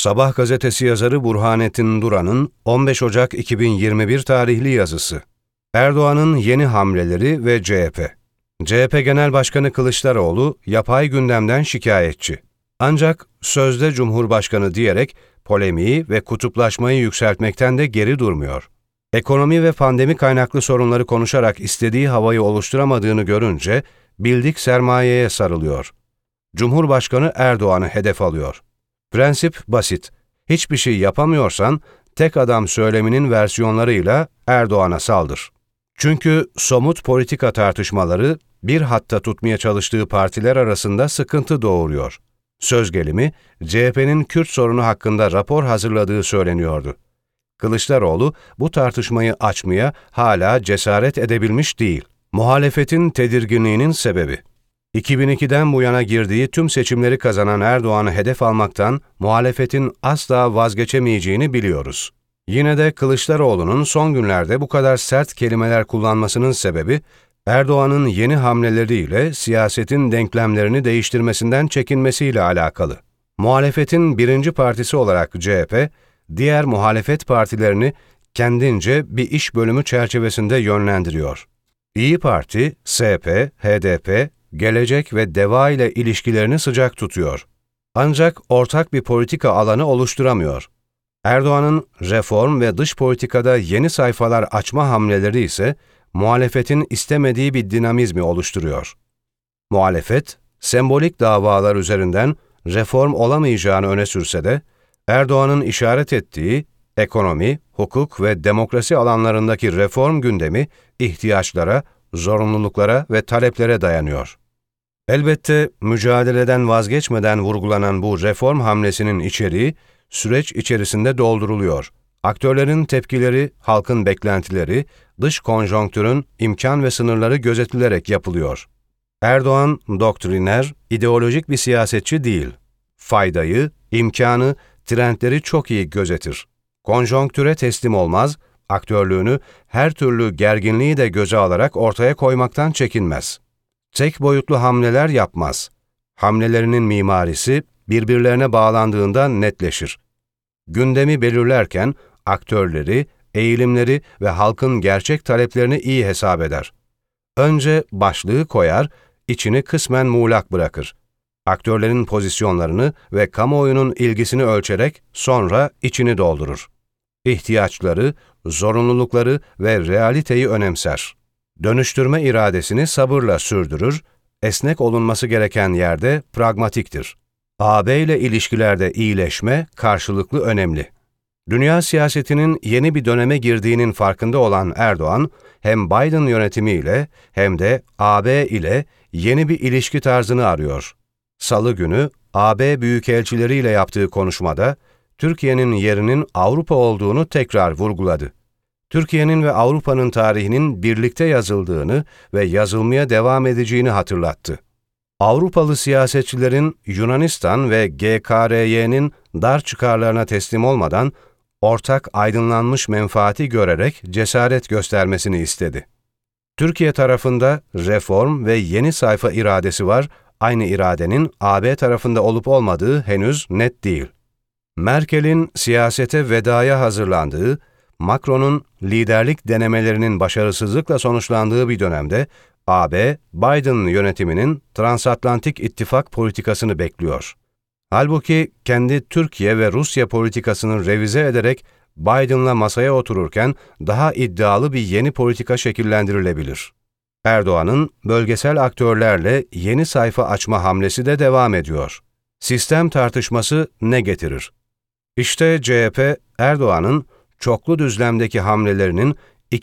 Sabah gazetesi yazarı Burhanettin Duran'ın 15 Ocak 2021 tarihli yazısı. Erdoğan'ın yeni hamleleri ve CHP. CHP Genel Başkanı Kılıçdaroğlu yapay gündemden şikayetçi. Ancak sözde Cumhurbaşkanı diyerek polemiği ve kutuplaşmayı yükseltmekten de geri durmuyor. Ekonomi ve pandemi kaynaklı sorunları konuşarak istediği havayı oluşturamadığını görünce bildik sermayeye sarılıyor. Cumhurbaşkanı Erdoğan'ı hedef alıyor. Prensip basit. Hiçbir şey yapamıyorsan tek adam söyleminin versiyonlarıyla Erdoğan'a saldır. Çünkü somut politika tartışmaları bir hatta tutmaya çalıştığı partiler arasında sıkıntı doğuruyor. Söz gelimi CHP'nin Kürt sorunu hakkında rapor hazırladığı söyleniyordu. Kılıçdaroğlu bu tartışmayı açmaya hala cesaret edebilmiş değil. Muhalefetin tedirginliğinin sebebi. 2002'den bu yana girdiği tüm seçimleri kazanan Erdoğan'ı hedef almaktan muhalefetin asla vazgeçemeyeceğini biliyoruz. Yine de Kılıçdaroğlu'nun son günlerde bu kadar sert kelimeler kullanmasının sebebi, Erdoğan'ın yeni hamleleriyle siyasetin denklemlerini değiştirmesinden çekinmesiyle alakalı. Muhalefetin birinci partisi olarak CHP, diğer muhalefet partilerini kendince bir iş bölümü çerçevesinde yönlendiriyor. İYİ Parti, SP, HDP, Gelecek ve DEVA ile ilişkilerini sıcak tutuyor. Ancak ortak bir politika alanı oluşturamıyor. Erdoğan'ın reform ve dış politikada yeni sayfalar açma hamleleri ise muhalefetin istemediği bir dinamizmi oluşturuyor. Muhalefet, sembolik davalar üzerinden reform olamayacağını öne sürse de, Erdoğan'ın işaret ettiği ekonomi, hukuk ve demokrasi alanlarındaki reform gündemi ihtiyaçlara, zorunluluklara ve taleplere dayanıyor. Elbette mücadeleden vazgeçmeden vurgulanan bu reform hamlesinin içeriği süreç içerisinde dolduruluyor. Aktörlerin tepkileri, halkın beklentileri, dış konjonktürün imkan ve sınırları gözetilerek yapılıyor. Erdoğan doktriner, ideolojik bir siyasetçi değil. Faydayı, imkanı, trendleri çok iyi gözetir. Konjonktüre teslim olmaz, aktörlüğünü her türlü gerginliği de göze alarak ortaya koymaktan çekinmez. Tek boyutlu hamleler yapmaz. Hamlelerinin mimarisi birbirlerine bağlandığında netleşir. Gündemi belirlerken aktörleri, eğilimleri ve halkın gerçek taleplerini iyi hesap eder. Önce başlığı koyar, içini kısmen muğlak bırakır. Aktörlerin pozisyonlarını ve kamuoyunun ilgisini ölçerek sonra içini doldurur. İhtiyaçları, zorunlulukları ve realiteyi önemser. Dönüştürme iradesini sabırla sürdürür, esnek olunması gereken yerde pragmatiktir. AB ile ilişkilerde iyileşme karşılıklı önemli. Dünya siyasetinin yeni bir döneme girdiğinin farkında olan Erdoğan, hem Biden yönetimiyle hem de AB ile yeni bir ilişki tarzını arıyor. Salı günü AB büyükelçileriyle yaptığı konuşmada, Türkiye'nin yerinin Avrupa olduğunu tekrar vurguladı. Türkiye'nin ve Avrupa'nın tarihinin birlikte yazıldığını ve yazılmaya devam edeceğini hatırlattı. Avrupalı siyasetçilerin Yunanistan ve GKRY'nin dar çıkarlarına teslim olmadan, ortak aydınlanmış menfaati görerek cesaret göstermesini istedi. Türkiye tarafında reform ve yeni sayfa iradesi var, aynı iradenin AB tarafında olup olmadığı henüz net değil. Merkel'in siyasete vedaya hazırlandığı, Macron'un liderlik denemelerinin başarısızlıkla sonuçlandığı bir dönemde, AB, Biden yönetiminin transatlantik ittifak politikasını bekliyor. Halbuki kendi Türkiye ve Rusya politikasını revize ederek Biden'la masaya otururken daha iddialı bir yeni politika şekillendirilebilir. Erdoğan'ın bölgesel aktörlerle yeni sayfa açma hamlesi de devam ediyor. Sistem tartışması ne getirir? İşte CHP, Erdoğan'ın çoklu düzlemdeki hamlelerinin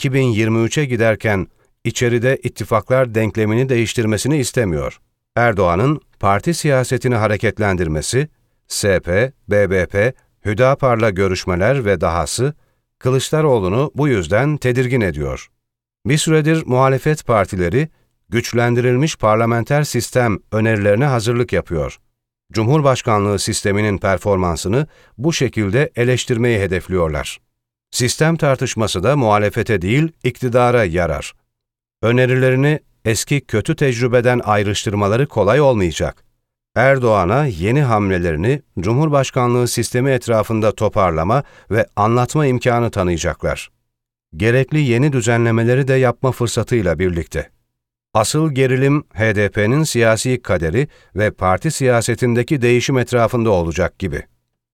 2023'e giderken içeride ittifaklar denklemini değiştirmesini istemiyor. Erdoğan'ın parti siyasetini hareketlendirmesi, SP, BBP, Hüdapar'la görüşmeler ve dahası, Kılıçdaroğlu'nu bu yüzden tedirgin ediyor. Bir süredir muhalefet partileri, güçlendirilmiş parlamenter sistem önerilerine hazırlık yapıyor. Cumhurbaşkanlığı sisteminin performansını bu şekilde eleştirmeyi hedefliyorlar. Sistem tartışması da muhalefete değil, iktidara yarar. Önerilerini eski kötü tecrübeden ayrıştırmaları kolay olmayacak. Erdoğan'a yeni hamlelerini Cumhurbaşkanlığı sistemi etrafında toparlama ve anlatma imkanı tanıyacaklar. Gerekli yeni düzenlemeleri de yapma fırsatıyla birlikte. Asıl gerilim HDP'nin siyasi kaderi ve parti siyasetindeki değişim etrafında olacak gibi.